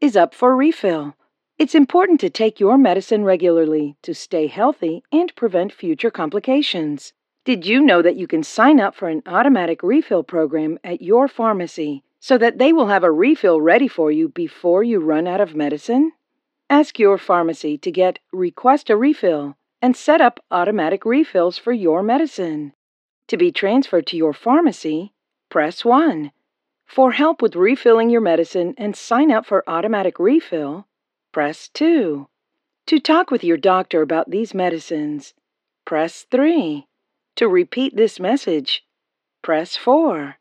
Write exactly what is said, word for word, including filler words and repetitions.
is up for refill. It's important to take your medicine regularly to stay healthy and prevent future complications. Did you know that you can sign up for an automatic refill program at your pharmacy so that they will have a refill ready for you before you run out of medicine? Ask your pharmacy to get Request a Refill and set up automatic refills for your medicine. To be transferred to your pharmacy, press one. For help with refilling your medicine and sign up for automatic refill, press two. To talk with your doctor about these medicines, press three. To repeat this message, press four.